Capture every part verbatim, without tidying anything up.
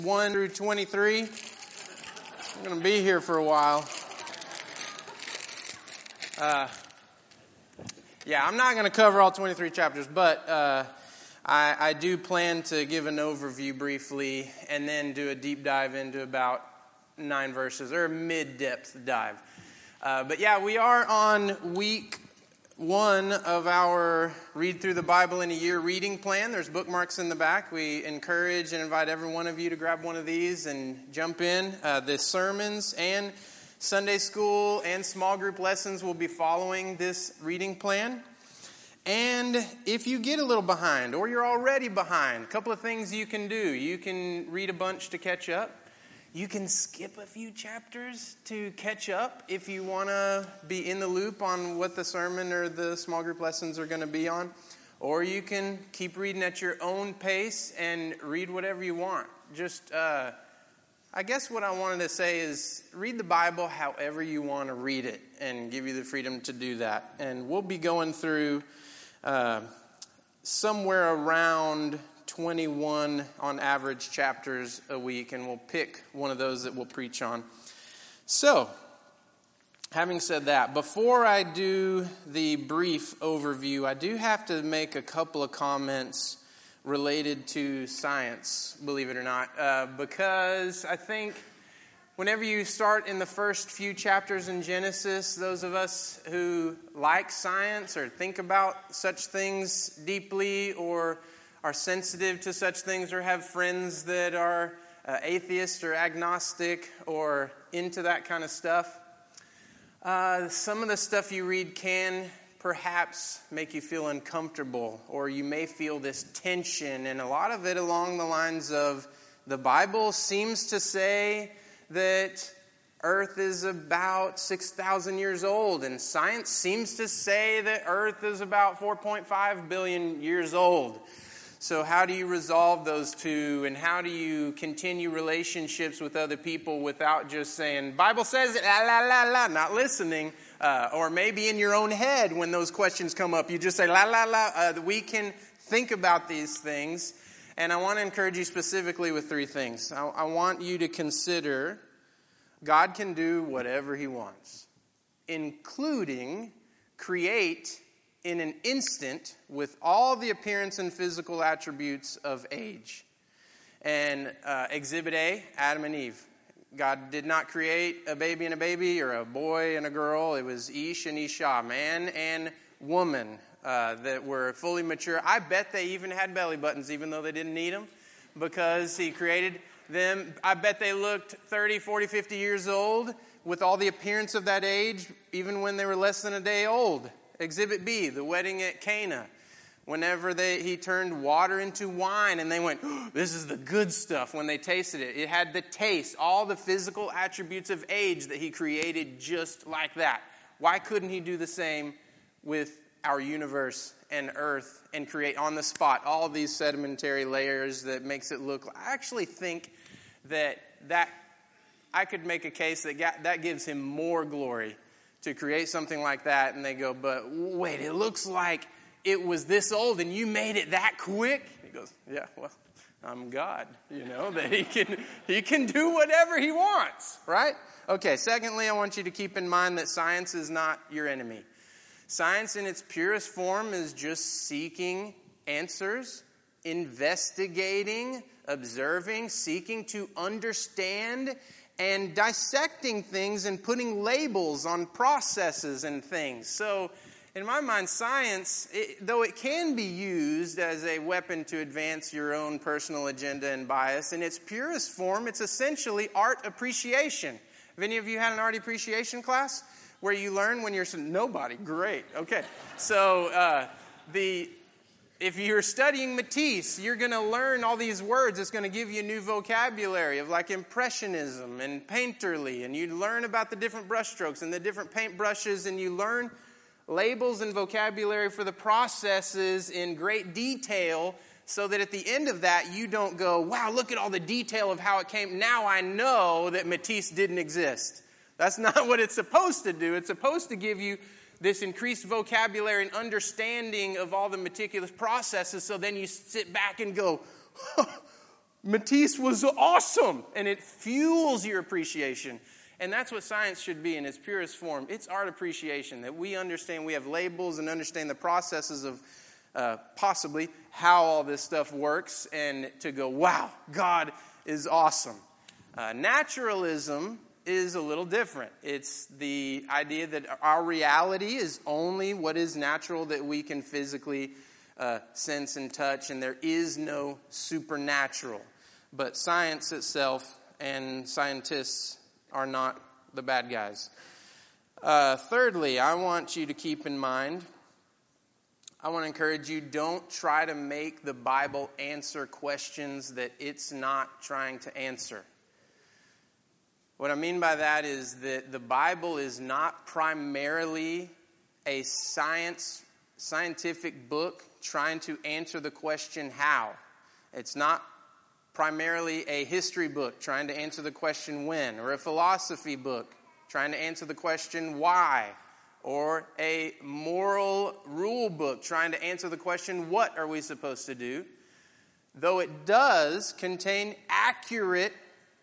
one through twenty-three. I'm going to be here for a while. Uh, yeah, I'm not going to cover all twenty-three chapters, but uh, I, I do plan to give an overview briefly and then do a deep dive into about nine verses, or a mid-depth dive. Uh, but yeah, we are on week one of our Read Through the Bible in a Year reading plan. There's bookmarks in the back. We encourage and invite every one of you to grab one of these and jump in. Uh, the sermons and Sunday school and small group lessons will be following this reading plan. And if you get a little behind, or you're already behind, a couple of things you can do. You can read a bunch to catch up. You can skip a few chapters to catch up if you want to be in the loop on what the sermon or the small group lessons are going to be on. Or you can keep reading at your own pace and read whatever you want. Just, uh, I guess what I wanted to say is read the Bible however you want to read it and give you the freedom to do that. And we'll be going through uh, somewhere around twenty-one on average chapters a week, and we'll pick one of those that we'll preach on. So, having said that, before I do the brief overview, I do have to make a couple of comments related to science, believe it or not, uh, because I think whenever you start in the first few chapters in Genesis, those of us who like science or think about such things deeply or are sensitive to such things or have friends that are uh, atheist or agnostic or into that kind of stuff, uh, some of the stuff you read can perhaps make you feel uncomfortable, or you may feel this tension, and a lot of it along the lines of the Bible seems to say that Earth is about six thousand years old, and science seems to say that Earth is about four point five billion years old. So how do you resolve those two, and how do you continue relationships with other people without just saying, Bible says it, la, la, la, la, not listening, uh, or maybe in your own head when those questions come up, you just say, la, la, la. Uh, we can think about these things, and I want to encourage you specifically with three things. I, I want you to consider God can do whatever He wants, including create in an instant with all the appearance and physical attributes of age. And uh, Exhibit A, Adam and Eve. God did not create a baby and a baby or a boy and a girl. It was Ish and Isha, man and woman uh, that were fully mature. I bet they even had belly buttons even though they didn't need them because He created them. I bet they looked thirty, forty, fifty years old with all the appearance of that age even when they were less than a day old. Exhibit B, the wedding at Cana. Whenever they, he turned water into wine and they went, oh, this is the good stuff when they tasted it. It had the taste, all the physical attributes of age that He created just like that. Why couldn't He do the same with our universe and Earth and create on the spot all these sedimentary layers that makes it look, I actually think that, that I could make a case that got, that gives Him more glory to create something like that, and they go, but wait, it looks like it was this old and you made it that quick? He goes, yeah, well, I'm God, you know, that he can he can do whatever He wants, right? Okay, secondly, I want you to keep in mind that science is not your enemy. Science in its purest form is just seeking answers, investigating, observing, seeking to understand, and dissecting things and putting labels on processes and things. So, in my mind, science, it, though it can be used as a weapon to advance your own personal agenda and bias, in its purest form, it's essentially art appreciation. Have any of you had an art appreciation class where you learn when you're... Nobody. Great. Okay. So, uh, the... If you're studying Matisse, you're going to learn all these words. It's going to give you a new vocabulary of like impressionism and painterly. And you learn about the different brushstrokes and the different paint brushes. And you learn labels and vocabulary for the processes in great detail so that at the end of that, you don't go, wow, look at all the detail of how it came. Now I know that Matisse didn't exist. That's not what it's supposed to do. It's supposed to give you this increased vocabulary and understanding of all the meticulous processes, so then you sit back and go, oh, Matisse was awesome. And it fuels your appreciation. And that's what science should be in its purest form. It's art appreciation, that we understand, we have labels and understand the processes of uh, possibly how all this stuff works, and to go, wow, God is awesome. Uh, naturalism is a little different. It's the idea that our reality is only what is natural, that we can physically uh, sense and touch, and there is no supernatural. But science itself and scientists are not the bad guys. Uh, thirdly, I want you to keep in mind, I want to encourage you, don't try to make the Bible answer questions that it's not trying to answer. What I mean by that is that the Bible is not primarily a science, scientific book trying to answer the question how. It's not primarily a history book trying to answer the question when, or a philosophy book trying to answer the question why, or a moral rule book trying to answer the question what are we supposed to do. Though it does contain accurate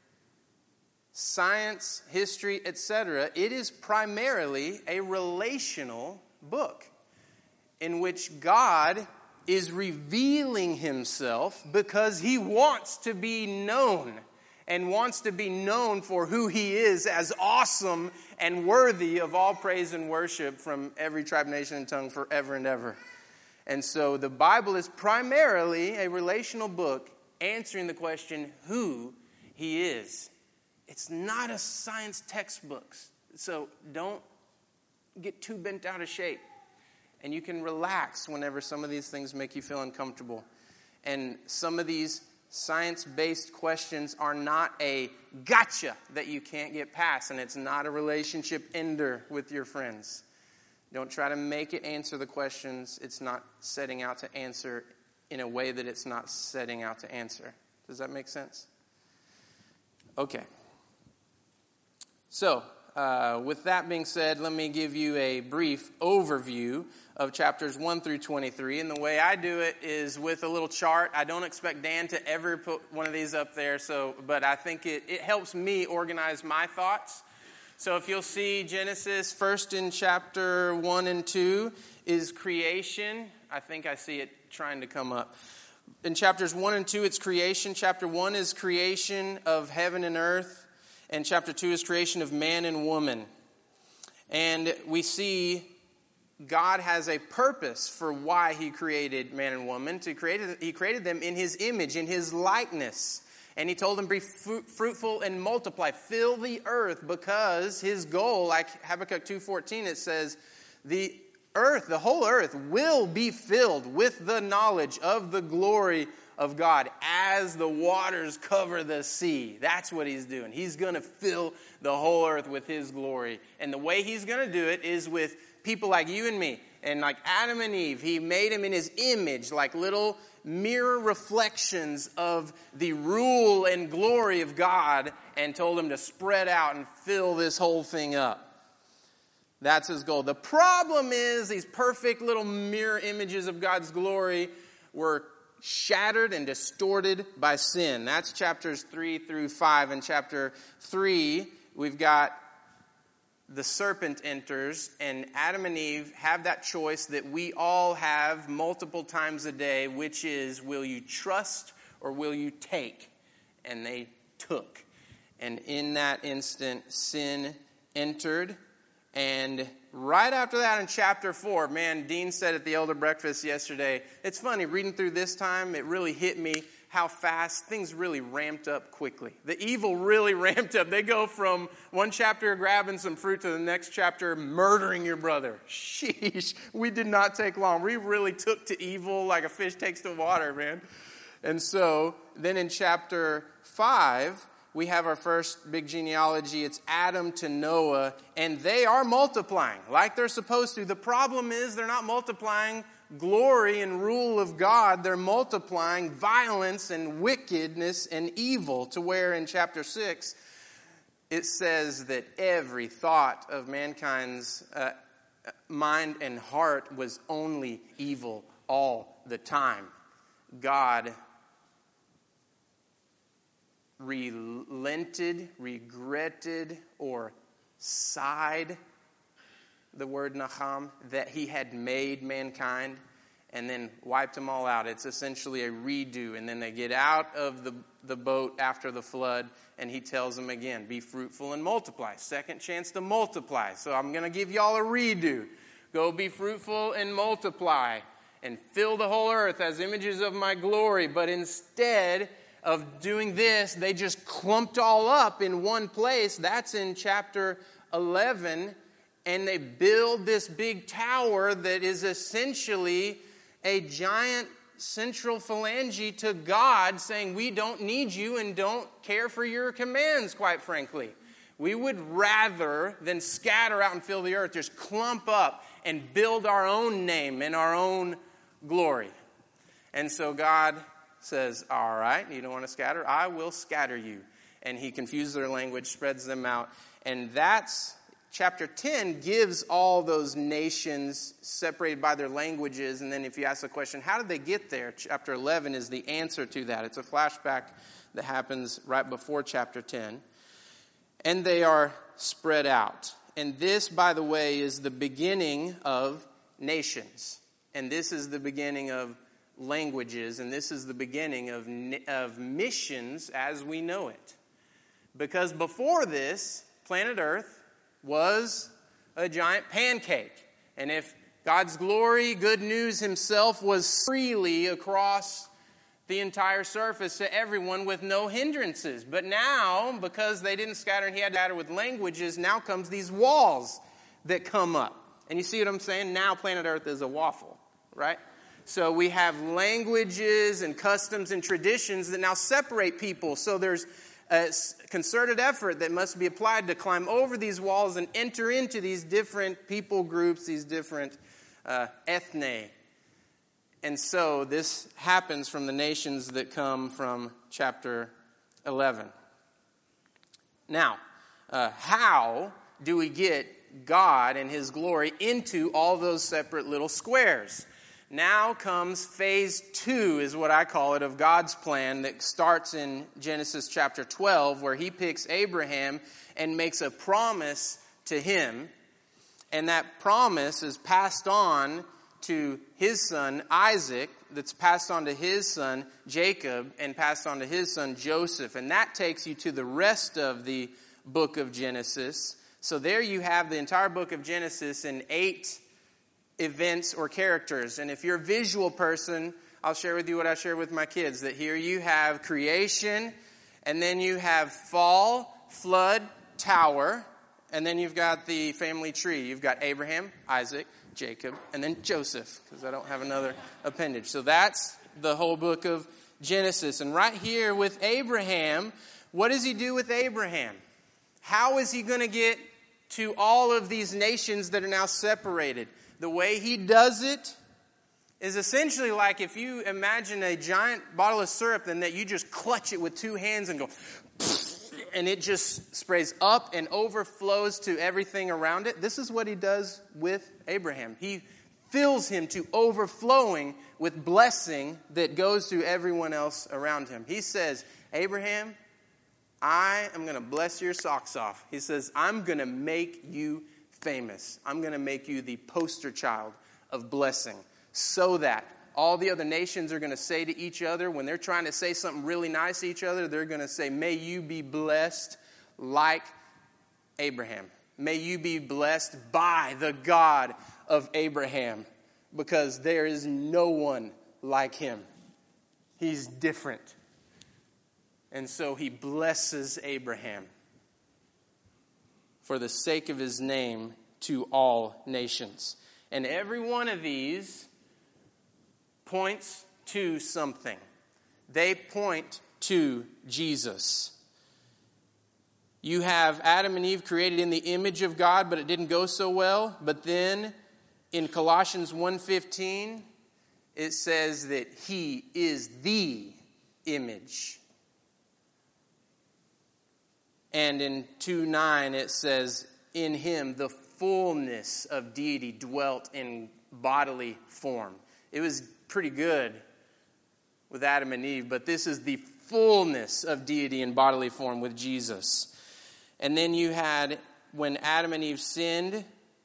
science, history, et cetera, it is primarily a relational book in which God is revealing himself because he wants to be known, and wants to be known for who he is as awesome and worthy of all praise and worship from every tribe, nation, and tongue forever and ever. And so the Bible is primarily a relational book answering the question who he is. It's not a science textbook, so don't get too bent out of shape. And you can relax whenever some of these things make you feel uncomfortable. And some of these science-based questions are not a gotcha that you can't get past. And it's not a relationship ender with your friends. Don't try to make it answer the questions it's not setting out to answer in a way that it's not setting out to answer. Does that make sense? Okay. So, uh, with that being said, let me give you a brief overview of chapters one through twenty-three. And the way I do it is with a little chart. I don't expect Dan to ever put one of these up there, so but I think it, it helps me organize my thoughts. So if you'll see Genesis, first in chapter one and two is creation. I think I see it trying to come up. In chapters one and two, it's creation. Chapter one is creation of heaven and earth. And chapter two is creation of man and woman. And we see God has a purpose for why he created man and woman. To create, he created them in his image, in his likeness. And he told them, be fruitful and multiply. Fill the earth, because his goal, like Habakkuk two fourteen, it says, the earth, the whole earth will be filled with the knowledge of the glory of God as the waters cover the sea. That's what he's doing. He's going to fill the whole earth with his glory. And the way he's going to do it is with people like you and me. And like Adam and Eve, he made them in his image, like little mirror reflections of the rule and glory of God, and told them to spread out and fill this whole thing up. That's his goal. The problem is these perfect little mirror images of God's glory were shattered and distorted by sin. That's chapters three through five. In chapter three, we've got the serpent enters, and Adam and Eve have that choice that we all have multiple times a day, which is, will you trust or will you take? And they took. And in that instant, sin entered. And right after that in chapter four, man, Dean said at the elder breakfast yesterday, it's funny, reading through this time, it really hit me how fast things really ramped up quickly. The evil really ramped up. They go from one chapter grabbing some fruit to the next chapter murdering your brother. Sheesh, we did not take long. We really took to evil like a fish takes to water, man. And so then in chapter five, we have our first big genealogy. It's Adam to Noah, and they are multiplying like they're supposed to. The problem is they're not multiplying glory and rule of God. They're multiplying violence and wickedness and evil, to where in chapter six it says that every thought of mankind's uh, mind and heart was only evil all the time. God relented, regretted, or sighed, the word nacham, that he had made mankind and then wiped them all out. It's essentially a redo. And then they get out of the, the boat after the flood, and he tells them again, be fruitful and multiply. Second chance to multiply. So I'm going to give y'all a redo. Go be fruitful and multiply and fill the whole earth as images of my glory. But instead of doing this, they just clumped all up in one place. That's in chapter eleven. And they build this big tower that is essentially a giant central phalange to God, saying we don't need you and don't care for your commands, quite frankly. We would rather than scatter out and fill the earth, just clump up and build our own name and our own glory. And so God says, all right, you don't want to scatter? I will scatter you. And he confuses their language, spreads them out. And that's, chapter ten gives all those nations separated by their languages. And then if you ask the question, how did they get there? Chapter eleven is the answer to that. It's a flashback that happens right before chapter ten. And they are spread out. And this, by the way, is the beginning of nations. And this is the beginning of languages. And this is the beginning of, of missions as we know it. Because before this, planet Earth was a giant pancake. And if God's glory, good news himself, was freely across the entire surface to everyone with no hindrances. But now, because they didn't scatter and he had to scatter with languages, now comes these walls that come up. And you see what I'm saying? Now planet Earth is a waffle, right? So we have languages and customs and traditions that now separate people. So there's a concerted effort that must be applied to climb over these walls and enter into these different people groups, these different uh, ethne. And so this happens from the nations that come from chapter eleven. Now, uh, how do we get God and his glory into all those separate little squares? Now comes phase two, is what I call it, of God's plan that starts in Genesis chapter twelve, where he picks Abraham and makes a promise to him. And that promise is passed on to his son Isaac, that's passed on to his son Jacob, and passed on to his son Joseph. And that takes you to the rest of the book of Genesis. So there you have the entire book of Genesis in eight events or characters. And if you're a visual person, I'll share with you what I share with my kids, that here you have creation, and then you have fall, flood, tower, and then you've got the family tree. You've got Abraham, Isaac, Jacob, and then Joseph, because I don't have another appendage. So that's the whole book of Genesis. And right here with Abraham, what does he do with Abraham? How is he going to get to all of these nations that are now separated? The way he does it is essentially like if you imagine a giant bottle of syrup and that you just clutch it with two hands and go, and it just sprays up and overflows to everything around it. This is what he does with Abraham. He fills him to overflowing with blessing that goes to everyone else around him. He says, Abraham, I am going to bless your socks off. He says, I'm going to make you famous. I'm going to make you the poster child of blessing, so that all the other nations are going to say to each other, when they're trying to say something really nice to each other, they're going to say, may you be blessed like Abraham. May you be blessed by the God of Abraham, because there is no one like him. He's different. And so he blesses Abraham for the sake of his name to all nations. And every one of these points to something. They point to Jesus. You have Adam and Eve created in the image of God, but it didn't go so well. But then in Colossians one fifteen, it says that he is the image. And in two nine, it says, in him the fullness of deity dwelt in bodily form. It was pretty good with Adam and Eve, but this is the fullness of deity in bodily form with Jesus. And then you had, when Adam and Eve sinned,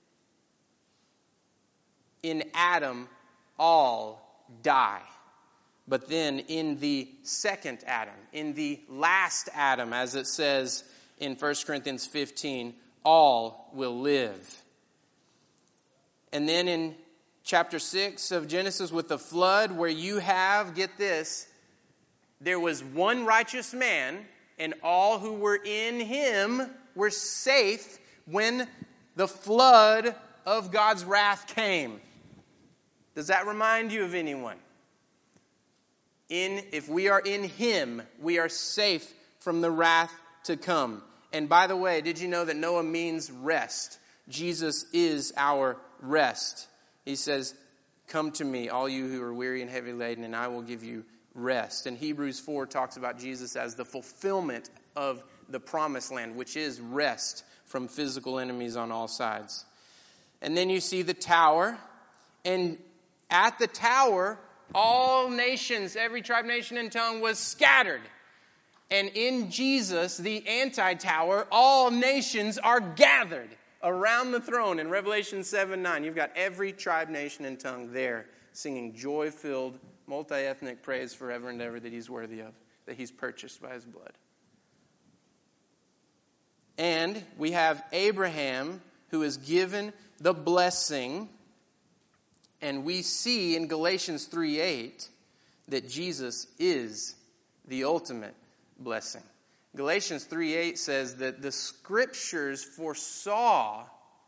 in Adam, all die. But then in the second Adam, in the last Adam, as it says in First Corinthians fifteen, all will live. And then in chapter six of Genesis with the flood, where you have, get this, there was one righteous man, and all who were in him were safe when the flood of God's wrath came. Does that remind you of anyone? In, if we are in him, we are safe from the wrath to come. And by the way, did you know that Noah means rest? Jesus is our rest. He says, come to me, all you who are weary and heavy laden, and I will give you rest. And Hebrews four talks about Jesus as the fulfillment of the promised land, which is rest from physical enemies on all sides. And then you see the tower, and at the tower, all nations, every tribe, nation, and tongue was scattered. And in Jesus, the anti-tower, all nations are gathered around the throne. In Revelation seven nine, you've got every tribe, nation, and tongue there singing joy-filled, multi-ethnic praise forever and ever that he's worthy of, that he's purchased by his blood. And we have Abraham, who is given the blessing. And we see in Galatians three eight that Jesus is the ultimate blessing. Galatians three eight says that the Scriptures foresaw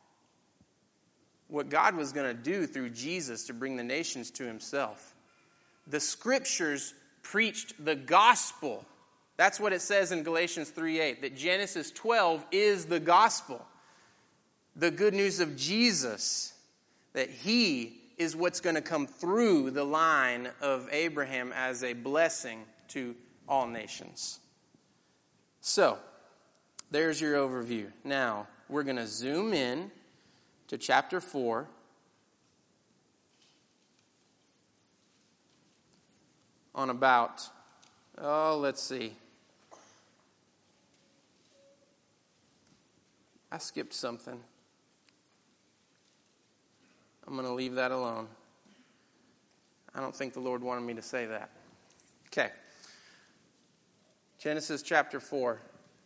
what God was going to do through Jesus to bring the nations to himself. The Scriptures preached the gospel. That's what it says in Galatians three eight, that Genesis twelve is the gospel. The good news of Jesus, that he is what's going to come through the line of Abraham as a blessing to all nations. So, there's your overview. Now, we're going to zoom in to chapter four. On about, oh, let's see. I skipped something. I'm going to leave that alone. I don't think the Lord wanted me to say that. Okay. Genesis chapter four.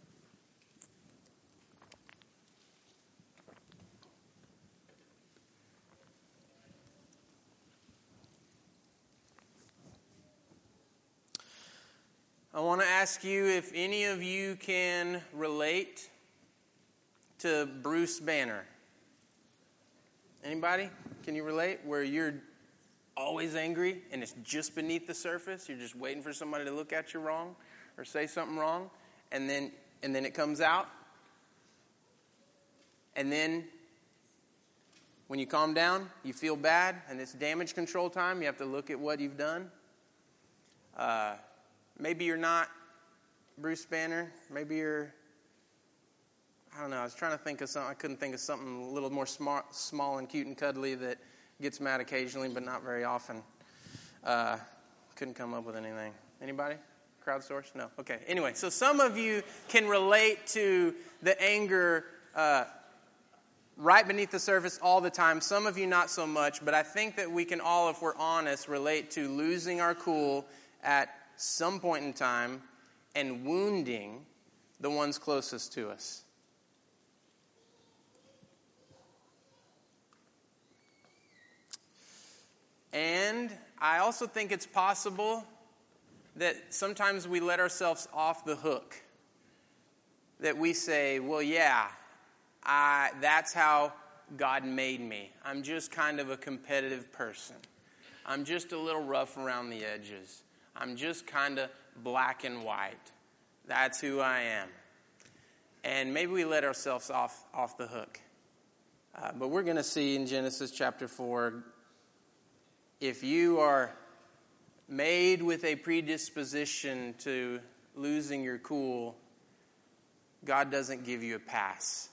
I want to ask you if any of you can relate to Bruce Banner. Anybody? Can you relate? Where you're always angry and it's just beneath the surface. You're just waiting for somebody to look at you wrong or say something wrong. And then and then it comes out. And then when you calm down, you feel bad. And it's damage control time. You have to look at what you've done. Uh, maybe you're not Bruce Banner. Maybe you're... I don't know. I was trying to think of something. I couldn't think of something a little more smart, small and cute and cuddly that gets mad occasionally, but not very often. Uh, couldn't come up with anything. Anybody? Crowdsource? No. Okay. Anyway, so some of you can relate to the anger uh, right beneath the surface all the time. Some of you not so much, but I think that we can all, if we're honest, relate to losing our cool at some point in time and wounding the ones closest to us. And I also think it's possible that sometimes we let ourselves off the hook. That we say, well, yeah, I, that's how God made me. I'm just kind of a competitive person. I'm just a little rough around the edges. I'm just kind of black and white. That's who I am. And maybe we let ourselves off, off the hook. Uh, but we're going to see in Genesis chapter four, if you are made with a predisposition to losing your cool, God doesn't give you a pass.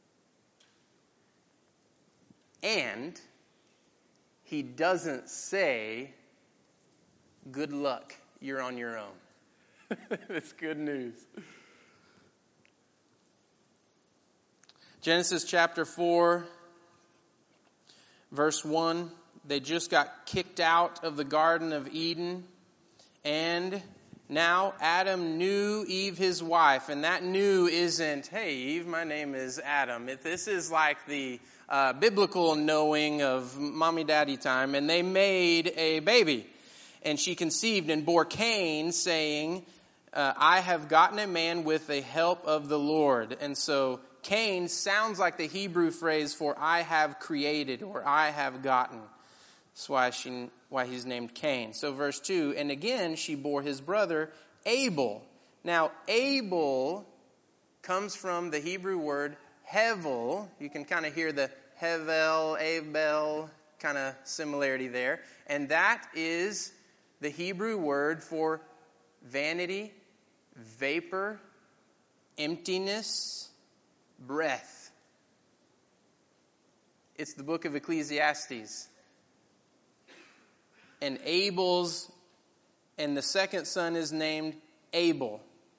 And he doesn't say, good luck, you're on your own. It's good news. Genesis chapter four, verse one. They just got kicked out of the Garden of Eden. And now Adam knew Eve, his wife. And that knew isn't, hey, Eve, my name is Adam. This is like the uh, biblical knowing of mommy daddy time. And they made a baby. And she conceived and bore Cain, saying, uh, I have gotten a man with the help of the Lord. And so Cain sounds like the Hebrew phrase for I have created or I have gotten. That's why she, why he's named Cain. So verse two, and again she bore his brother Abel. Now Abel comes from the Hebrew word hevel. You can kind of hear the hevel, Abel kind of similarity there. And that is the Hebrew word for vanity, vapor, emptiness, breath. It's the book of Ecclesiastes. And Abel's, and the second son is named Abel.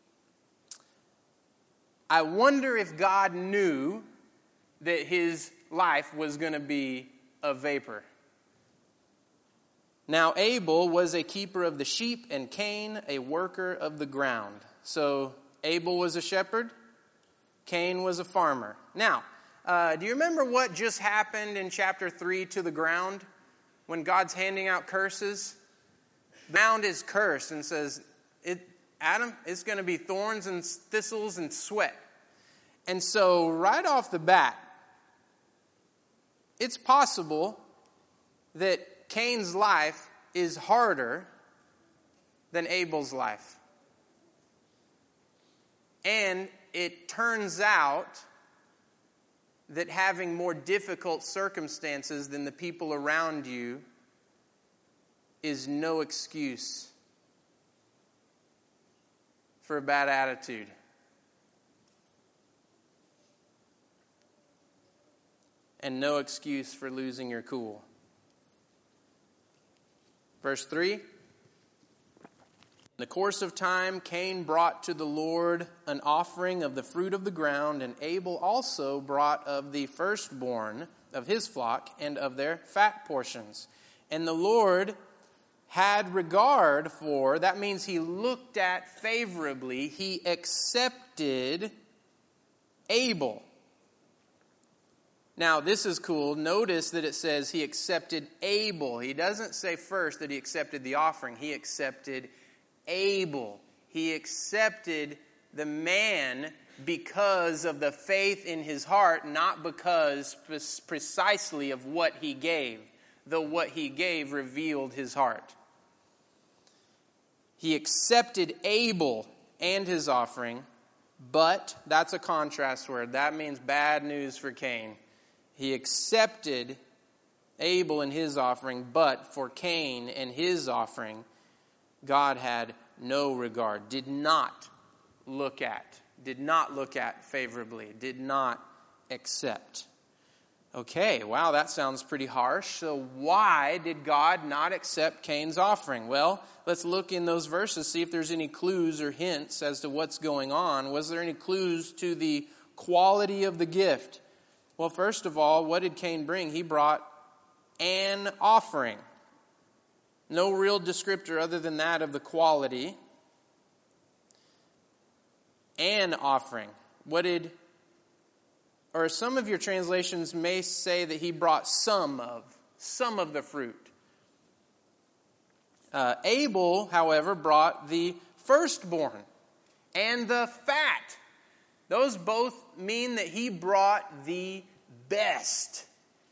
I wonder if God knew that his life was going to be a vapor. Now Abel was a keeper of the sheep, and Cain a worker of the ground. So Abel was a shepherd, Cain was a farmer. Now, uh, do you remember what just happened in chapter three to the ground? When God's handing out curses, the ground is cursed and says, "It, Adam, it's going to be thorns and thistles and sweat." And so right off the bat, it's possible that Cain's life is harder than Abel's life. And it turns out that having more difficult circumstances than the people around you is no excuse for a bad attitude. And no excuse for losing your cool. Verse three. In the course of time, Cain brought to the Lord an offering of the fruit of the ground, and Abel also brought of the firstborn of his flock and of their fat portions. And the Lord had regard for, that means he looked at favorably, he accepted Abel. Now, this is cool. Notice that it says he accepted Abel. He doesn't say first that he accepted the offering. He accepted Abel. He accepted the man because of the faith in his heart, not because precisely of what he gave, though what he gave revealed his heart. He accepted Abel and his offering, but that's a contrast word. That means bad news for Cain. He accepted Abel and his offering, but for Cain and his offering, God had no regard, did not look at, did not look at favorably, did not accept. Okay, wow, that sounds pretty harsh. So why did God not accept Cain's offering? Well, let's look in those verses, see if there's any clues or hints as to what's going on. Was there any clues to the quality of the gift? Well, first of all, what did Cain bring? He brought an offering. No real descriptor other than that of the quality. An offering. What did, or some of your translations may say that he brought some of, some of the fruit. Uh, Abel, however, brought the firstborn and the fat. Those both mean that he brought the best.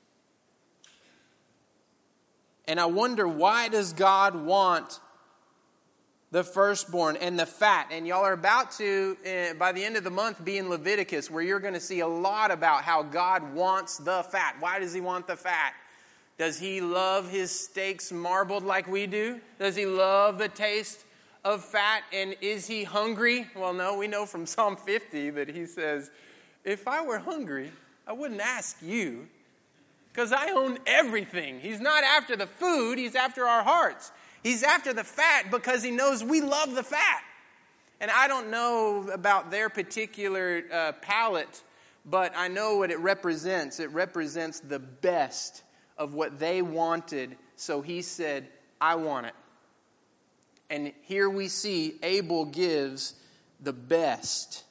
And I wonder, why does God want the firstborn and the fat? And y'all are about to, uh, by the end of the month, be in Leviticus, where you're going to see a lot about how God wants the fat. Why does he want the fat? Does he love his steaks marbled like we do? Does he love the taste of fat? And is he hungry? Well, no, we know from Psalm fifty that he says, if I were hungry, I wouldn't ask you, because I own everything. He's not after the food, he's after our hearts. He's after the fat because he knows we love the fat. And I don't know about their particular uh, palate, but I know what it represents. It represents the best of what they wanted. So he said, I want it. And here we see Abel gives the best.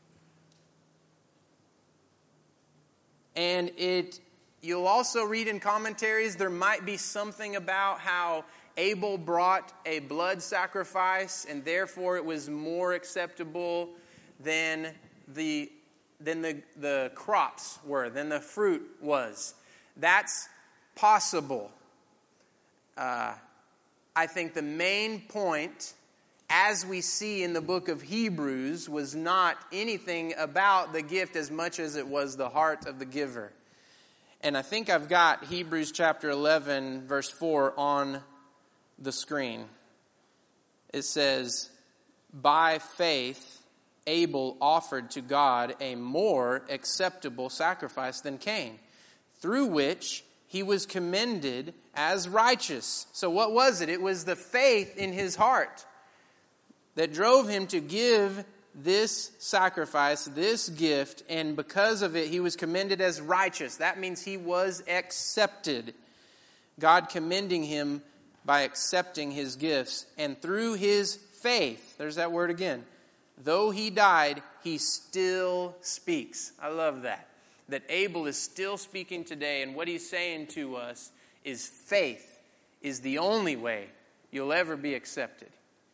And it, you'll also read in commentaries, there might be something about how Abel brought a blood sacrifice, and therefore it was more acceptable than the than the, the crops were, than the fruit was. That's possible. Uh, I think the main point, as we see in the book of Hebrews, was not anything about the gift as much as it was the heart of the giver. And I think I've got Hebrews chapter eleven, verse four on the screen. It says, by faith, Abel offered to God a more acceptable sacrifice than Cain, through which he was commended as righteous. So what was it? It was the faith in his heart that drove him to give this sacrifice, this gift, and because of it, he was commended as righteous. That means he was accepted. God commending him by accepting his gifts, and through his faith, there's that word again, though he died, he still speaks. I love that. That Abel is still speaking today, and what he's saying to us is faith is the only way you'll ever be accepted.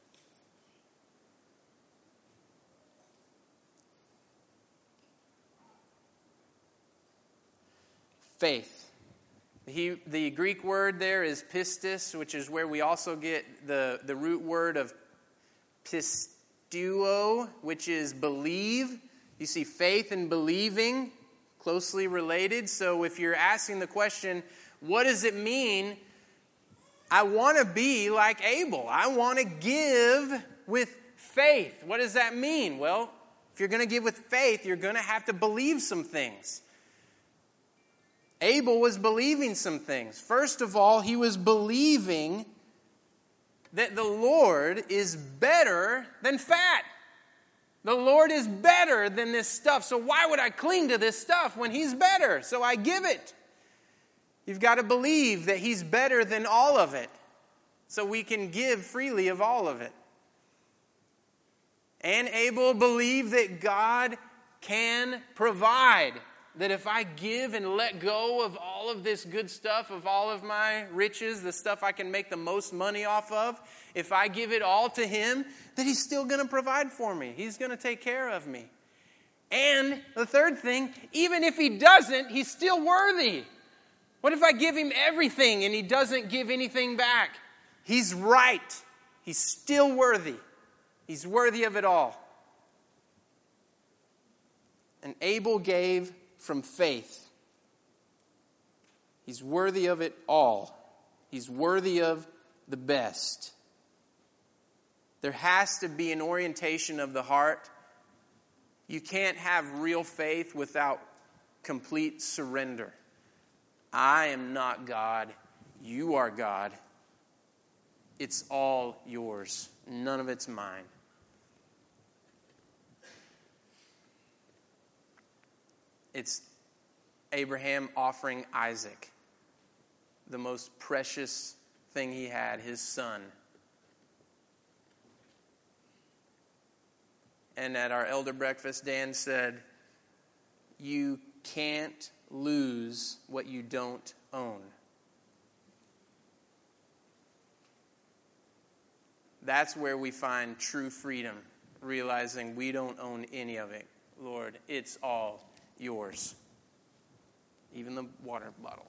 Faith. He, the Greek word there is pistis, which is where we also get the, the root word of pisteuo, which is believe. You see faith and believing closely related. So if you're asking the question, what does it mean? I want to be like Abel. I want to give with faith. What does that mean? Well, if you're going to give with faith, you're going to have to believe some things. Abel was believing some things. First of all, he was believing that the Lord is better than fat. The Lord is better than this stuff. So why would I cling to this stuff when he's better? So I give it. You've got to believe that he's better than all of it, so we can give freely of all of it. And Abel believed that God can provide. That if I give and let go of all of this good stuff, of all of my riches, the stuff I can make the most money off of, if I give it all to him, that he's still going to provide for me. He's going to take care of me. And the third thing, even if he doesn't, he's still worthy. What if I give him everything and he doesn't give anything back? He's right. He's still worthy. He's worthy of it all. And Abel gave from faith. He's worthy of it all. He's worthy of the best. There has to be an orientation of the heart. You can't have real faith without complete surrender. I am not God. You are God. It's all yours. None of it's mine. It's Abraham offering Isaac, the most precious thing he had, his son. And at our elder breakfast, Dan said, you can't lose what you don't own. That's where we find true freedom, realizing we don't own any of it. Lord, it's all yours. Even the water bottle.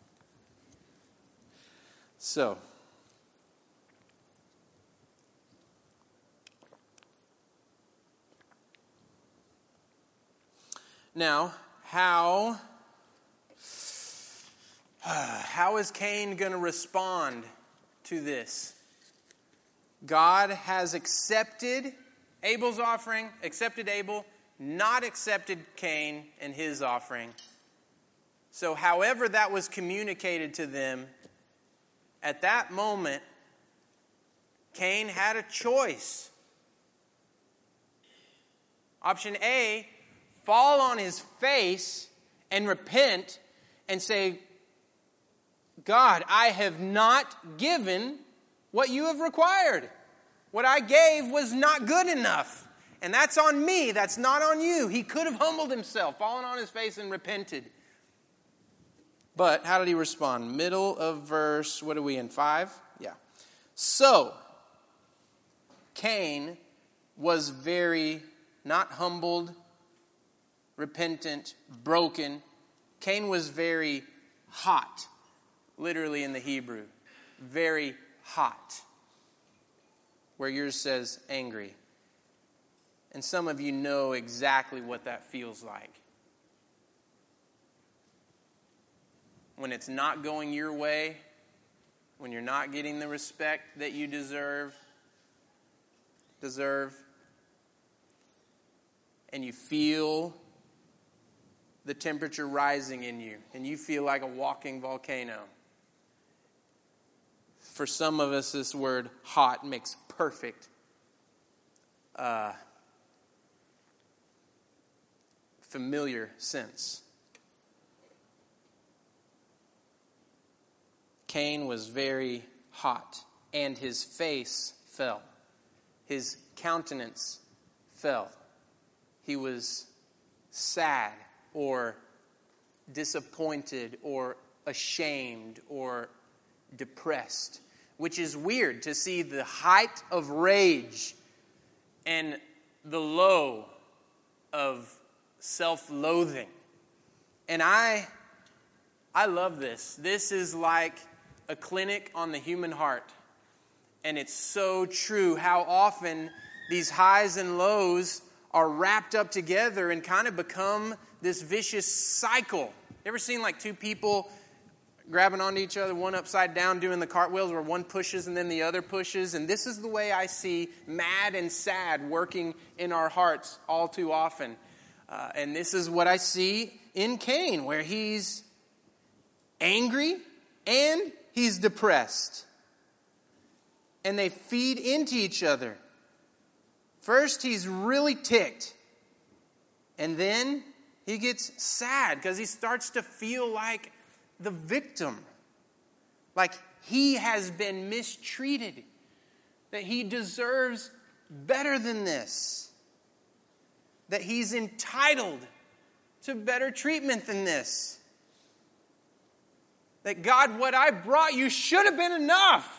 So, now, how, uh, how is Cain going to respond to this? God has accepted Abel's offering, accepted Abel, not accepted Cain and his offering. So however that was communicated to them, at that moment, Cain had a choice. Option A, fall on his face and repent and say, God, I have not given what you have required. What I gave was not good enough. And that's on me. That's not on you. He could have humbled himself, fallen on his face and repented. But how did he respond? Middle of verse, what are we in, five? Yeah. So, Cain was very, not humbled, repentant, broken. Cain was very hot, literally in the Hebrew. Very hot. Where yours says angry. And some of you know exactly what that feels like. When it's not going your way, when you're not getting the respect that you deserve, deserve, and you feel the temperature rising in you, and you feel like a walking volcano. For some of us, this word hot makes perfect uh, familiar sense. Cain was very hot, and his face fell. His countenance fell. He was sad or disappointed or ashamed or depressed, which is weird to see the height of rage and the low of self-loathing. And I I love this. This is like a clinic on the human heart. And it's so true how often these highs and lows are wrapped up together and kind of become this vicious cycle. You ever seen like two people grabbing onto each other, one upside down doing the cartwheels where one pushes and then the other pushes? And this is the way I see mad and sad working in our hearts all too often. Uh, and this is what I see in Cain, where he's angry and he's depressed. And they feed into each other. First, he's really ticked. And then he gets sad because he starts to feel like the victim. Like he has been mistreated. That he deserves better than this. That he's entitled to better treatment than this. That God, what I brought you should have been enough.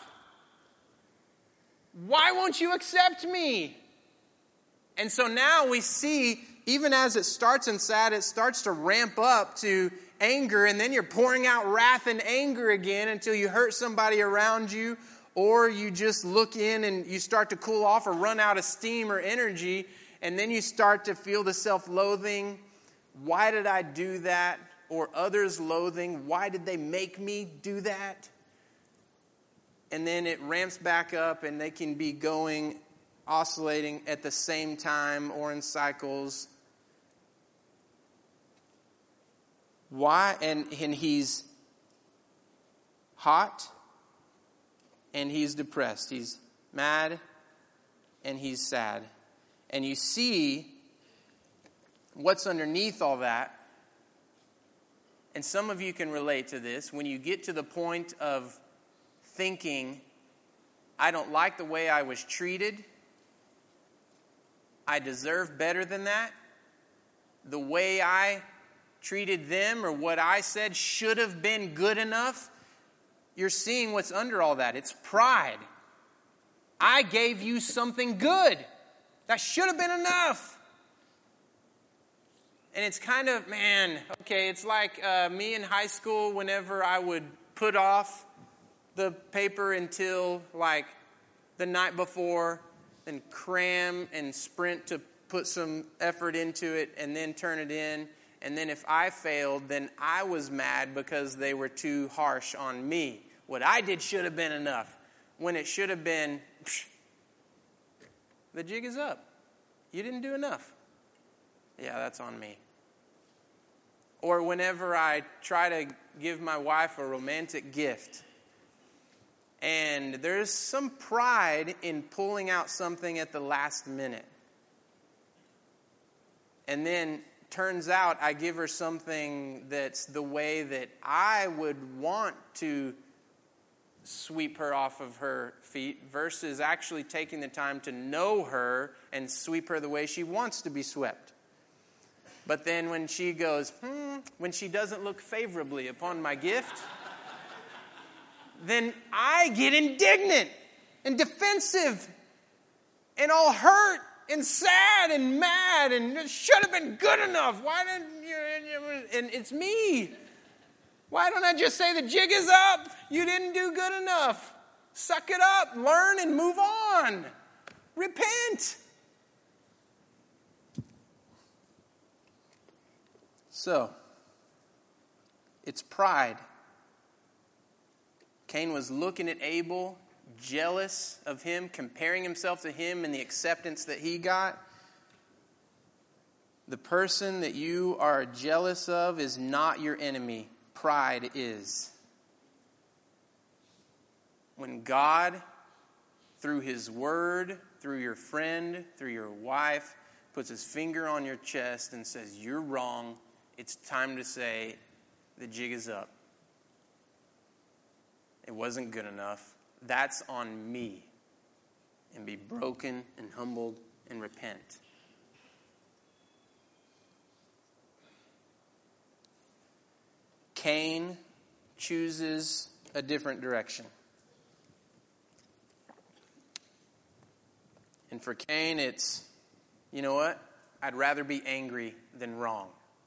Why won't you accept me? And so now we see, even as it starts in sad, it starts to ramp up to anger, and then you're pouring out wrath and anger again until you hurt somebody around you, or you just look in and you start to cool off or run out of steam or energy, and then you start to feel the self-loathing. Why did I do that? Or others loathing. Why did they make me do that? And then it ramps back up, and they can be going, oscillating at the same time or in cycles. Why? And, and he's hot, and he's depressed. He's mad, and he's sad. And you see what's underneath all that. And some of you can relate to this. When you get to the point of thinking, I don't like the way I was treated. I deserve better than that. The way I treated them or what I said should have been good enough. You're seeing what's under all that. It's pride. I gave you something good. That should have been enough. And it's kind of, man, okay, it's like uh, me in high school whenever I would put off the paper until like the night before, then cram and sprint to put some effort into it and then turn it in. And then if I failed, then I was mad because they were too harsh on me. What I did should have been enough. When it should have been, psh, the jig is up. You didn't do enough. Yeah, that's on me. Or whenever I try to give my wife a romantic gift, and there's some pride in pulling out something at the last minute. And then turns out I give her something that's the way that I would want to sweep her off of her feet versus actually taking the time to know her and sweep her the way she wants to be swept. But then when she goes, hmm, when she doesn't look favorably upon my gift, then I get indignant and defensive and all hurt and sad and mad and it should have been good enough. Why didn't you? And it's me. Why don't I just say the jig is up? You didn't do good enough. Suck it up, learn, and move on. Repent. So, it's pride. Cain was looking at Abel, jealous of him, comparing himself to him and the acceptance that he got. The person that you are jealous of is not your enemy. Pride is. When God, through His Word, through your friend, through your wife, puts His finger on your chest and says, you're wrong, it's time to say, the jig is up. It wasn't good enough. That's on me. And be broken and humbled and repent. Cain chooses a different direction. And for Cain, it's, you know what? I'd rather be angry than wrong.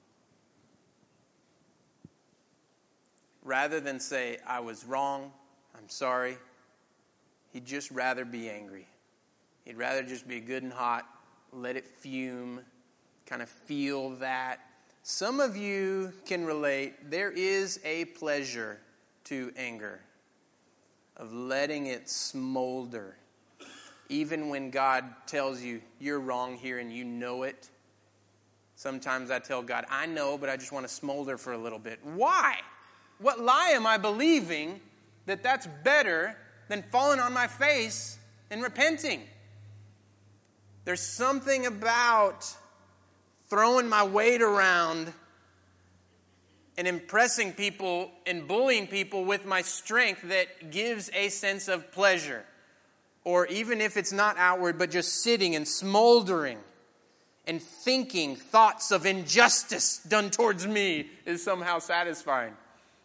Rather than say, I was wrong, I'm sorry, he'd just rather be angry. He'd rather just be good and hot, let it fume, kind of feel that. Some of you can relate. There is a pleasure to anger, of letting it smolder. Even when God tells you, you're wrong here and you know it. Sometimes I tell God, I know, but I just want to smolder for a little bit. Why? What lie am I believing that that's better than falling on my face and repenting? There's something about throwing my weight around and impressing people and bullying people with my strength that gives a sense of pleasure. Or even if it's not outward, but just sitting and smoldering and thinking thoughts of injustice done towards me is somehow satisfying.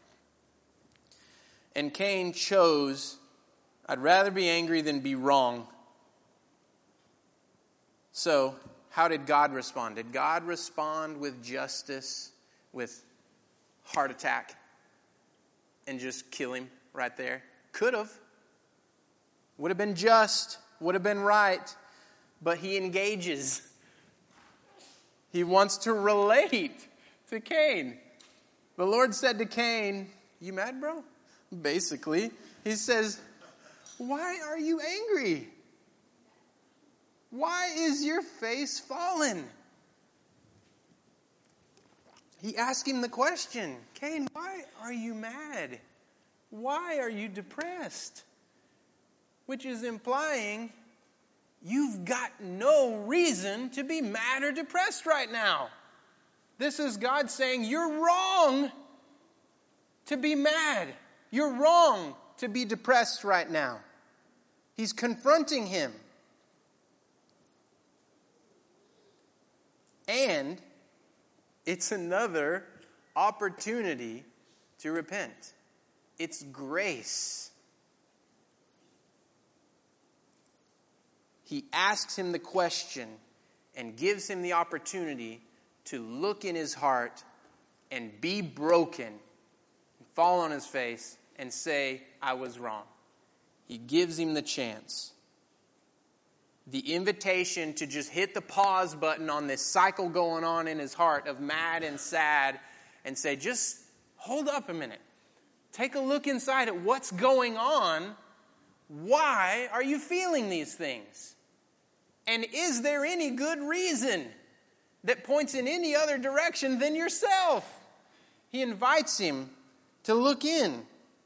And Cain chose, I'd rather be angry than be wrong. So, how did God respond? Did God respond with justice, with heart attack, and just kill him right there? Could have. Would have been just, would have been right. But he engages. He wants to relate to Cain. The Lord said to Cain, you mad, bro? Basically, he says, why are you angry? Why is your face fallen? He asked him the question, Cain, why are you mad? Why are you depressed? Which is implying you've got no reason to be mad or depressed right now. This is God saying you're wrong to be mad. You're wrong to be depressed right now. He's confronting him. And it's another opportunity to repent. It's grace. He asks him the question and gives him the opportunity to look in his heart and be broken, fall on his face, and say, I was wrong. He gives him the chance. The invitation to just hit the pause button on this cycle going on in his heart of mad and sad and say, just hold up a minute. Take a look inside at what's going on. Why are you feeling these things? And is there any good reason that points in any other direction than yourself? He invites him to look in.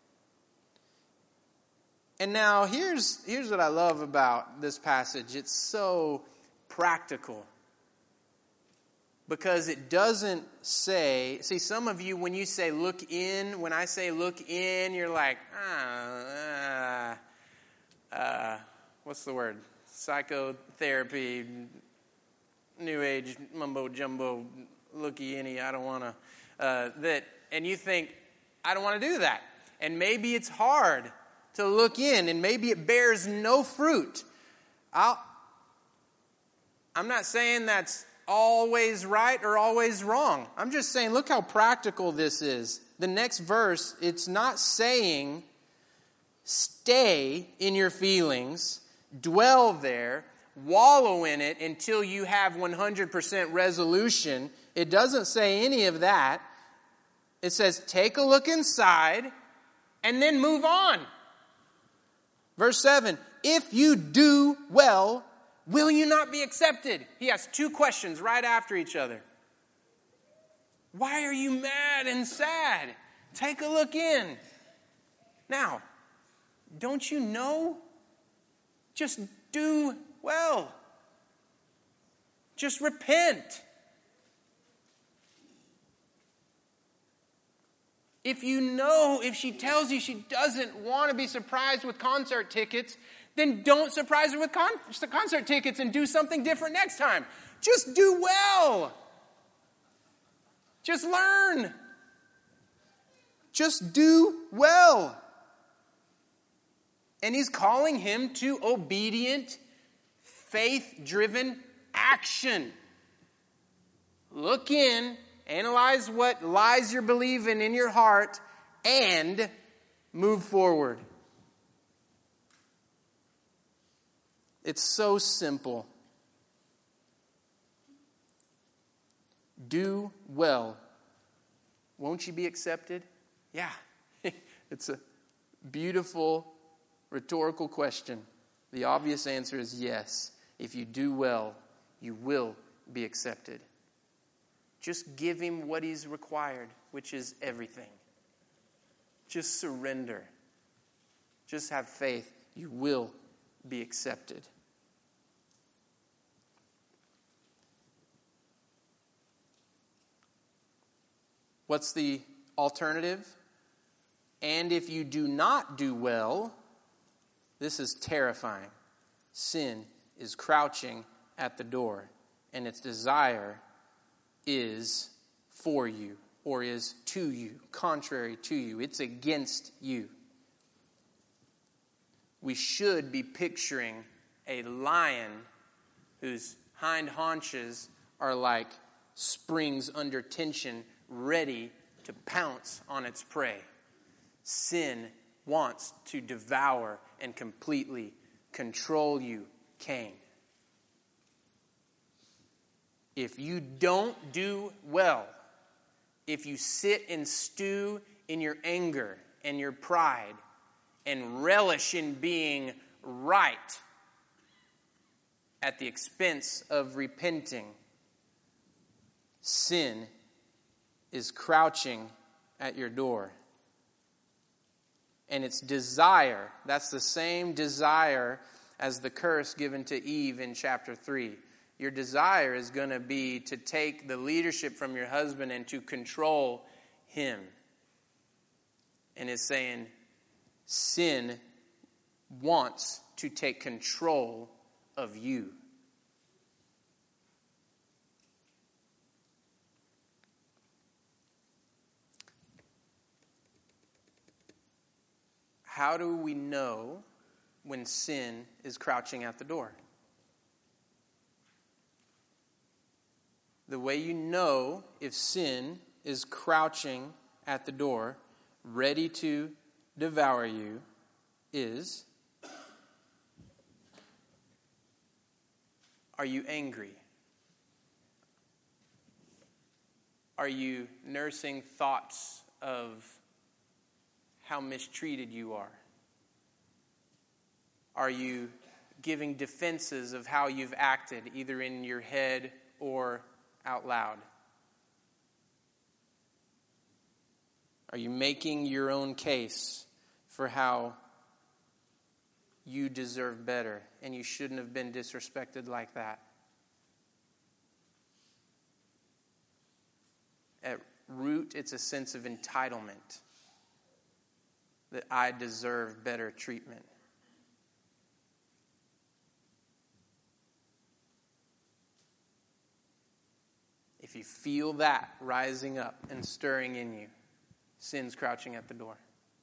And now here's, here's what I love about this passage. It's so practical. Because it doesn't say, see, some of you, when you say look in, when I say look in, you're like, ah, uh, uh, what's the word? Psychotherapy, New Age, mumbo jumbo, looky any, I don't want to, uh, that, and you think, I don't want to do that. And maybe it's hard to look in, and maybe it bears no fruit. I'll, I'm not saying that's always right or always wrong. I'm just saying, look how practical this is. The next verse, it's not saying stay in your feelings, dwell there, wallow in it until you have one hundred percent resolution. It doesn't say any of that. It says take a look inside and then move on. Verse seven, if you do well, will you not be accepted? He has two questions right after each other. Why are you mad and sad? Take a look in. Now, don't you know? Just do well. Just repent. If you know, if she tells you she doesn't want to be surprised with concert tickets, then don't surprise her with con- concert tickets and do something different next time. Just do well. Just learn. Just do well. And he's calling him to obedient, faith-driven action. Look in, analyze what lies you're believing in your heart, and move forward. It's so simple. Do well. Won't you be accepted? Yeah. It's a beautiful rhetorical question. The obvious answer is yes. If you do well, you will be accepted. Just give him what he's required, which is everything. Just surrender. Just have faith. You will be accepted. What's the alternative? And if you do not do well, this is terrifying. Sin is crouching at the door, and its desire is for you, or is to you, contrary to you. It's against you. We should be picturing a lion whose hind haunches are like springs under tension, ready to pounce on its prey. Sin wants to devour and completely control you, Cain. If you don't do well, if you sit and stew in your anger and your pride and relish in being right at the expense of repenting, sin is crouching at your door. And its desire, that's the same desire as the curse given to Eve in chapter three. Your desire is going to be to take the leadership from your husband and to control him. And it's saying sin wants to take control of you. How do we know when sin is crouching at the door? The way you know if sin is crouching at the door, ready to devour you, is, are you angry? Are you nursing thoughts of how mistreated you are? Are you giving defenses of how you've acted, either in your head or out loud? Are you making your own case for how you deserve better and you shouldn't have been disrespected like that? root, it's a sense of entitlement. That I deserve better treatment. If you feel that rising up and stirring in you, sin's crouching at the door.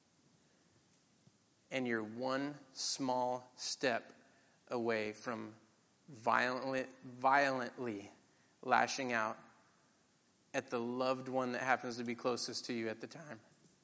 And you're one small step away from violently, violently lashing out at the loved one that happens to be closest to you at the time.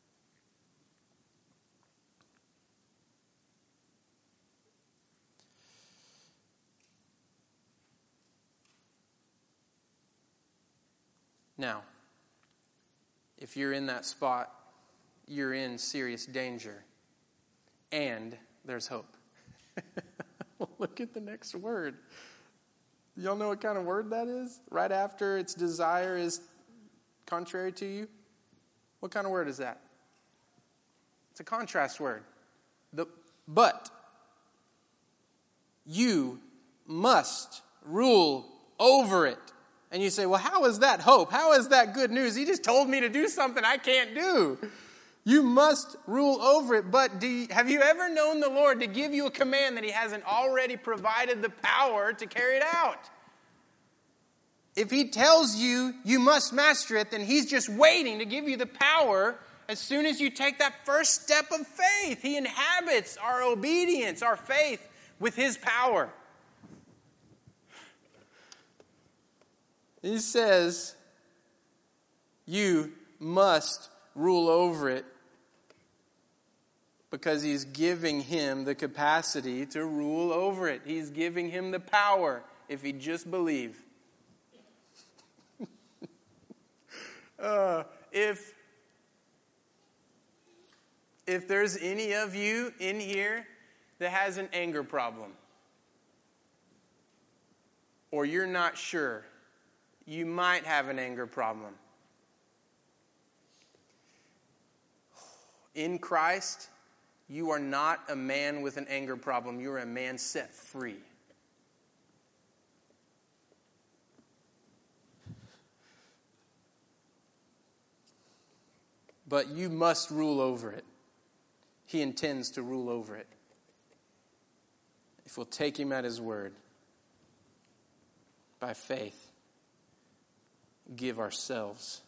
Now, if you're in that spot, you're in serious danger. And there's hope. Look at the next word. Y'all know what kind of word that is? Right after its desire is contrary to you? What kind of word is that? It's a contrast word. The, but you must rule over it. And you say, well, how is that hope? How is that good news? He just told me to do something I can't do. You must rule over it. But do you, have you ever known the Lord to give you a command that he hasn't already provided the power to carry it out? If he tells you you must master it, then he's just waiting to give you the power as soon as you take that first step of faith. He inhabits our obedience, our faith, with his power. He says, you must rule over it because he's giving him the capacity to rule over it. He's giving him the power if he just believe. uh, if, if there's any of you in here that has an anger problem, or you're not sure, you might have an anger problem. In Christ, you are not a man with an anger problem. You are a man set free. But you must rule over it. He intends to rule over it. If we'll take him at his word, by faith, give ourselves.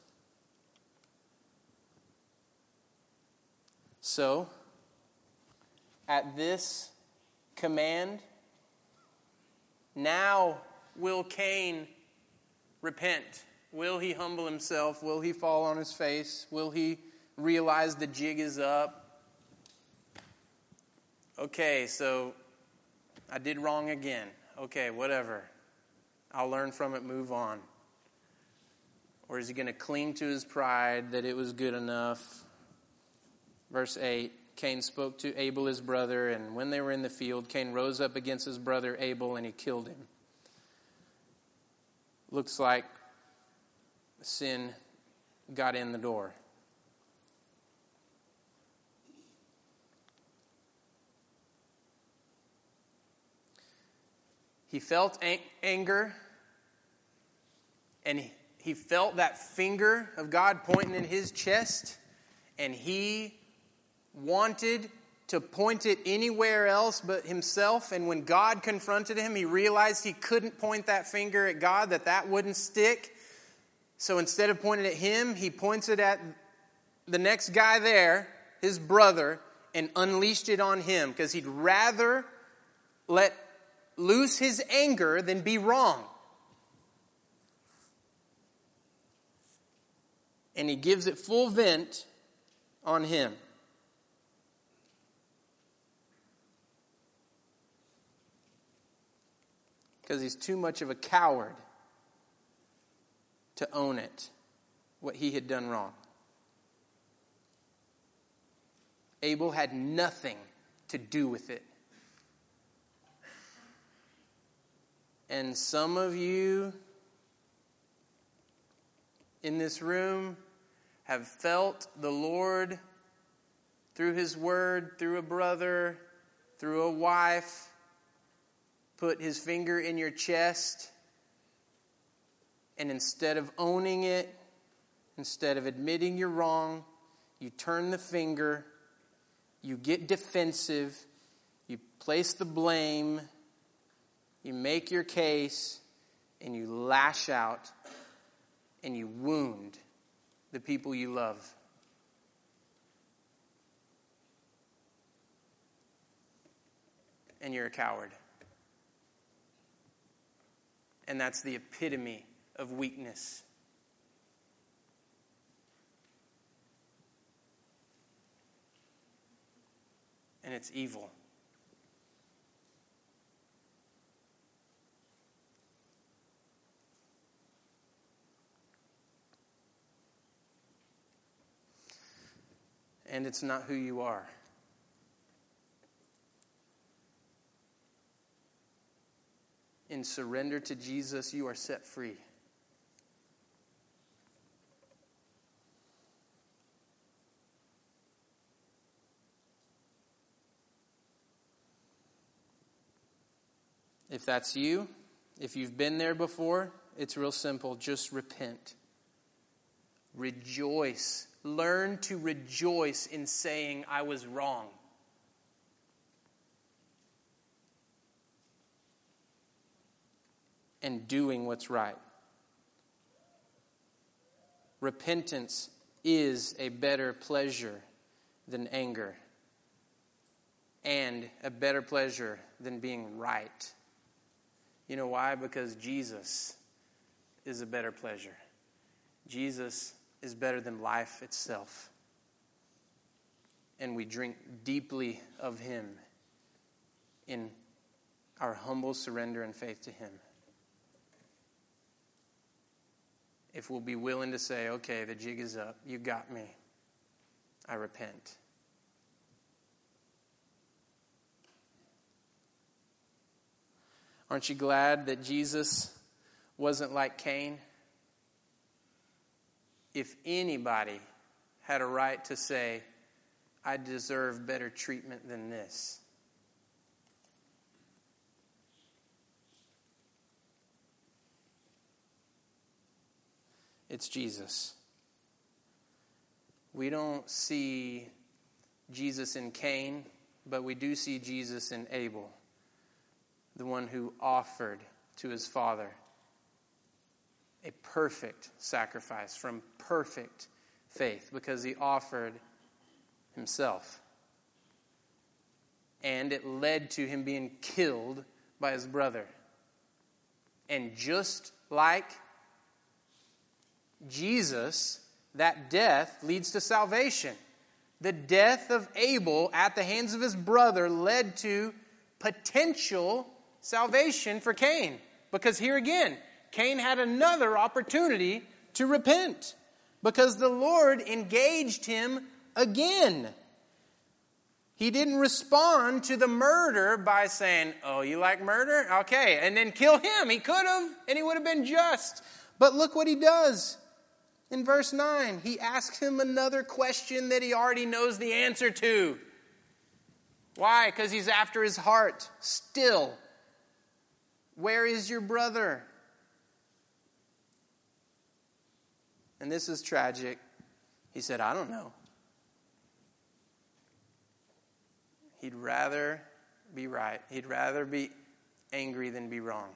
So, at this command, now will Cain repent? Will he humble himself? Will he fall on his face? Will he realize the jig is up? Okay, so I did wrong again. Okay, whatever. I'll learn from it, move on. Or is he going to cling to his pride that it was good enough? Verse eight, Cain spoke to Abel his brother, and when they were in the field, Cain rose up against his brother Abel, and he killed him. Looks like sin got in the door. He felt ang- anger, and he He felt that finger of God pointing in his chest, and he wanted to point it anywhere else but himself. And when God confronted him, he realized he couldn't point that finger at God, that that wouldn't stick. So instead of pointing at him, he points it at the next guy there, his brother, and unleashed it on him because he'd rather let loose his anger than be wrong. And he gives it full vent on him. Because he's too much of a coward to own it, what he had done wrong. Abel had nothing to do with it. And some of you in this room have felt the Lord through his word, through a brother, through a wife, put his finger in your chest, and instead of owning it, Instead of admitting you're wrong, you turn the finger, you get defensive, you place the blame, you make your case, and you lash out, and you wound the people you love. And you're a coward. And that's the epitome of weakness. And it's evil. And it's not who you are. In surrender to Jesus, you are set free. If that's you, if you've been there before, it's real simple. Just repent. Rejoice. Learn to rejoice in saying, I was wrong. And doing what's right. Repentance is a better pleasure than anger. And a better pleasure than being right. You know why? Because Jesus is a better pleasure. Jesus is better than life itself. And we drink deeply of Him in our humble surrender and faith to Him. If we'll be willing to say, okay, the jig is up. You got me. I repent. Aren't you glad that Jesus wasn't like Cain? If anybody had a right to say, I deserve better treatment than this, it's Jesus. We don't see Jesus in Cain, but we do see Jesus in Abel, the one who offered to his father a perfect sacrifice from perfect faith, because he offered himself. And it led to him being killed by his brother. And just like Jesus, that death leads to salvation. The death of Abel at the hands of his brother led to potential salvation for Cain. Because here again, Cain had another opportunity to repent. Because the Lord engaged him again. He didn't respond to the murder by saying, oh, you like murder? Okay, and then kill him. He could have, and he would have been just. But look what he does. In verse nine, he asks him another question that he already knows the answer to. Why? Because he's after his heart still. Where is your brother? And this is tragic. He said, I don't know. He'd rather be right. He'd rather be angry than be wrong.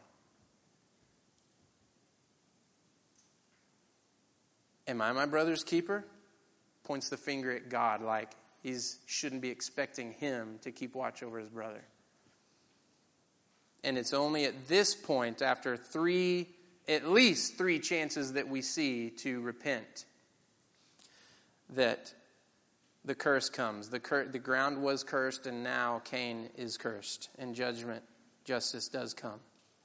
Am I my brother's keeper? Points the finger at God like he shouldn't be expecting him to keep watch over his brother. And it's only at this point, after three, at least three chances that we see to repent, that the curse comes. The, cur- the ground was cursed, and now Cain is cursed. And judgment, justice does come.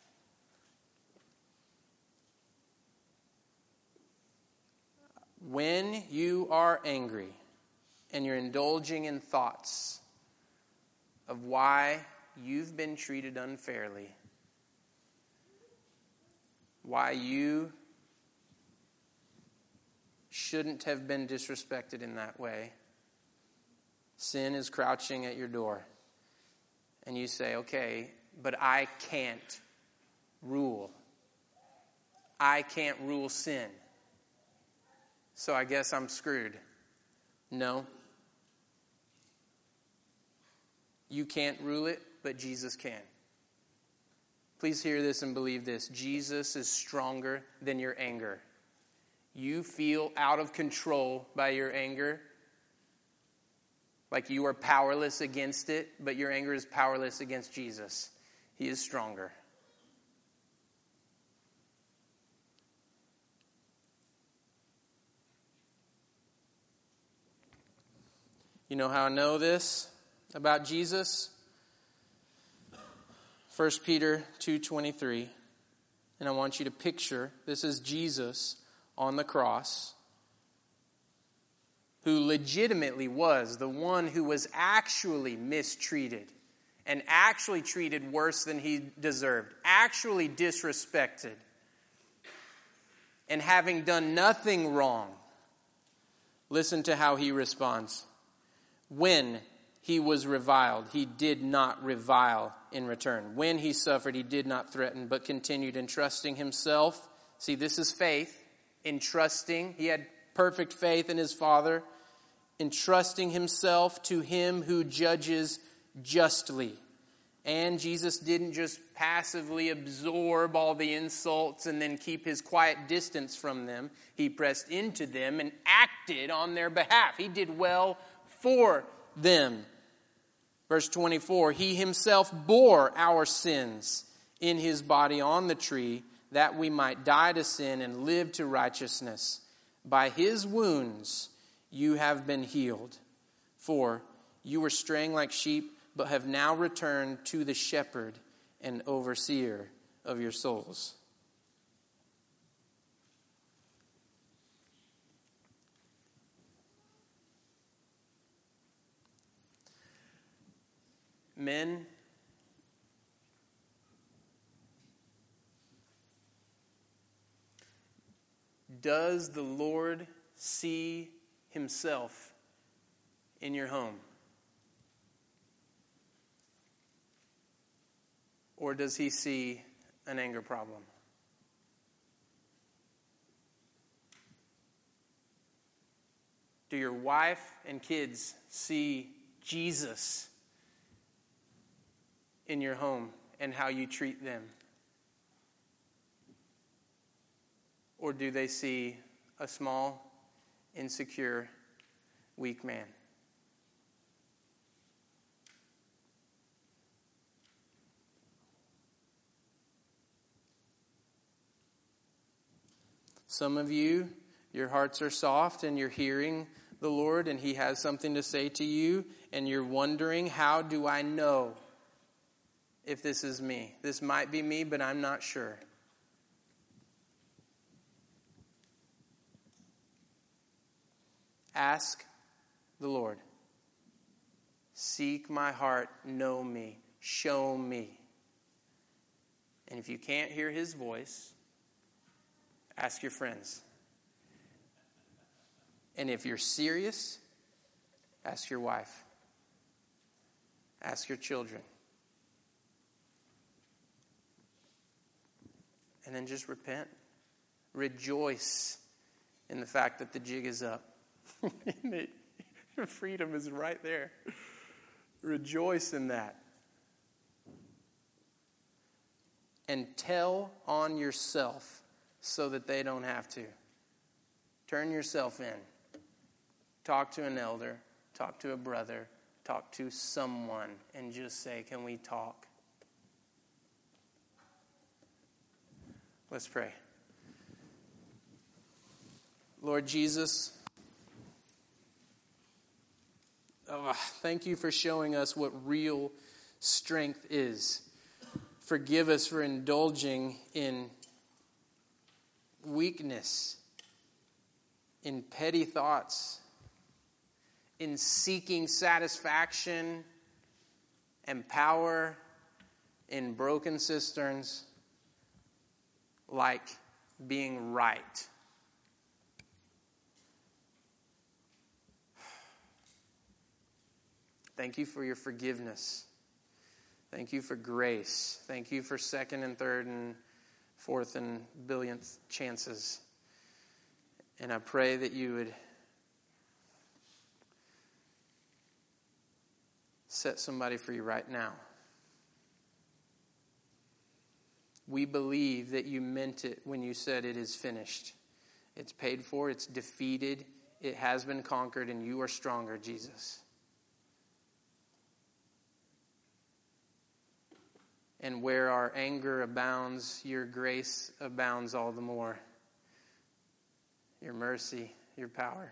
When you are angry and you're indulging in thoughts of why you've been treated unfairly, why you shouldn't have been disrespected in that way, sin is crouching at your door. And you say, okay, but I can't rule. I can't rule sin. so I guess I'm screwed. No. You can't rule it, but Jesus can. Please hear this and believe this. Jesus is stronger than your anger. You feel out of control by your anger, like you are powerless against it, but your anger is powerless against Jesus. He is stronger. You know how I know this about Jesus? First Peter two twenty-three. And I want you to picture, this is Jesus on the cross, who legitimately was the one who was actually mistreated and actually treated worse than he deserved, actually disrespected, and having done nothing wrong. Listen to how he responds. When he was reviled, he did not revile in return. When he suffered, he did not threaten, but continued entrusting himself. See, this is faith. Entrusting. He had perfect faith in his Father. Entrusting himself to him who judges justly. And Jesus didn't just passively absorb all the insults and then keep his quiet distance from them. He pressed into them and acted on their behalf. He did well for them. Verse twenty-four, he himself bore our sins in his body on the tree, that we might die to sin and live to righteousness. By his wounds you have been healed. For you were straying like sheep, but have now returned to the shepherd and overseer of your souls. Men, does the Lord see himself in your home? Or does he see an anger problem? Do your wife and kids see Jesus in your home and how you treat them? Or do they see a small, insecure, weak man? Some of you, your hearts are soft and you're hearing the Lord and he has something to say to you and you're wondering, how do I know if this is me? This might be me, but I'm not sure. Ask the Lord. Seek my heart, know me, show me. And if you can't hear his voice, ask your friends. And if you're serious, ask your wife. Ask your children. And then just repent. Rejoice in the fact that the jig is up. Freedom is right there. Rejoice in that. And tell on yourself so that they don't have to. Turn yourself in. Talk to an elder. Talk to a brother. Talk to someone. And just say, can we talk? Let's pray. Lord Jesus, oh, thank you for showing us what real strength is. Forgive us for indulging in weakness, in petty thoughts, in seeking satisfaction and power in broken cisterns, like being right. Thank you for your forgiveness. Thank you for grace. Thank you for second and third and fourth and billionth chances. And I pray that you would set somebody free right now. We believe that you meant it when you said it is finished. It's paid for, it's defeated, it has been conquered, and you are stronger, Jesus. And where our anger abounds, your grace abounds all the more. Your mercy, your power.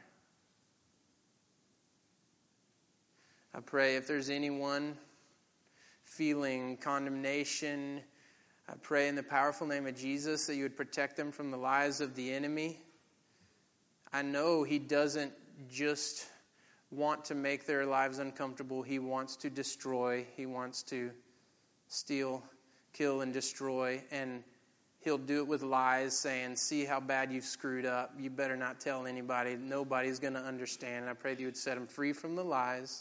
I pray if there's anyone feeling condemnation, I pray in the powerful name of Jesus that you would protect them from the lies of the enemy. I know he doesn't just want to make their lives uncomfortable. He wants to destroy. He wants to steal, kill, and destroy. And he'll do it with lies, saying, see how bad you've screwed up. You better not tell anybody. Nobody's going to understand. And I pray that you would set them free from the lies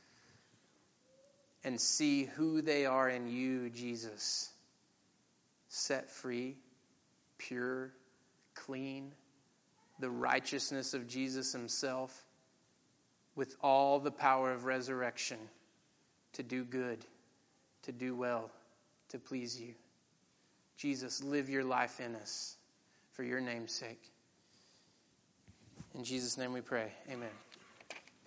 and see who they are in you, Jesus. Set free, pure, clean, the righteousness of Jesus himself with all the power of resurrection to do good, to do well, to please you. Jesus, live your life in us for your name's sake. In Jesus' name we pray. Amen.